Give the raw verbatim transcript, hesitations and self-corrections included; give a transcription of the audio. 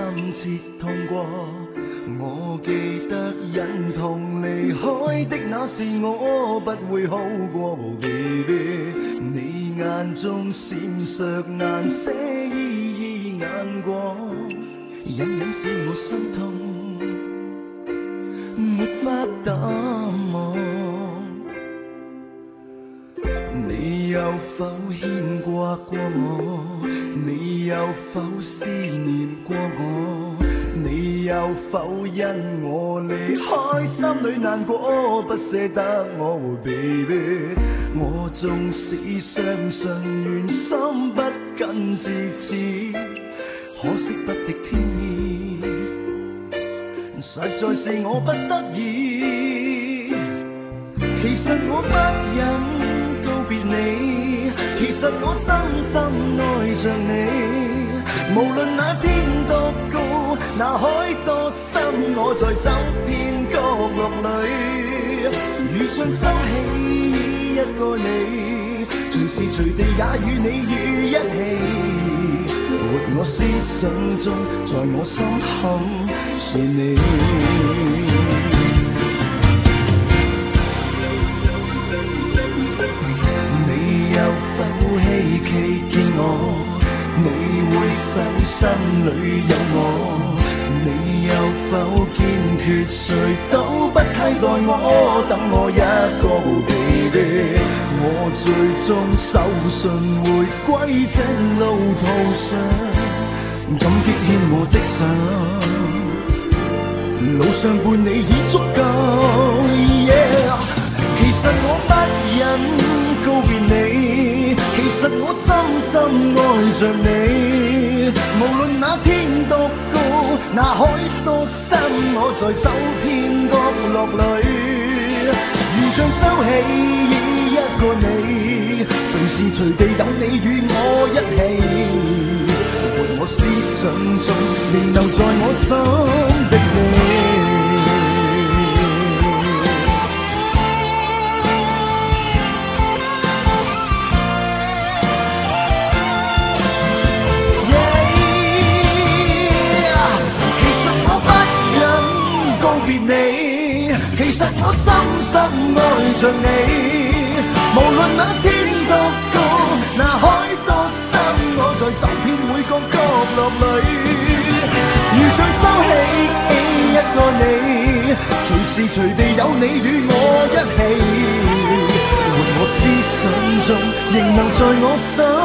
深切痛過。我記得忍痛離開的那時，我不會好過 ，baby。你眼中閃爍顏色依依眼光，隱隱使我心痛，沒法淡忘。你有否牽掛過我？你有否思念過我？你有否因我離開心裏難過，不捨得我 ，baby。我縱使相信緣心不近至此，可惜不敵天意，實在是我不得已。其實我不忍告別你，其實我深深愛着你。無論那天多高，那海多深，我在走遍角落裏，如像收起一個你，隨時隨地也與你於一起。活我思想中，在我心坎是你。你有否希冀見我？你會否心裏有我？你有否堅決誰都不替代我？等我一個 baby， 我最終手信回歸這路途上，感激牽我的手，路上伴你已足夠。Yeah， 其實我不忍告別你，其實我深深愛着你。無論那天多高，那海多深，我在走遍角落裏，如像收起一個你，隨時隨地有你與我一起。活我思想中，仍留在我心的你。其實我深深愛着你，無論那天多高，那海多深，我在走遍每個角落裏，如像收起一個你，隨時隨地有你與我一起，活我思想中，仍留在我心。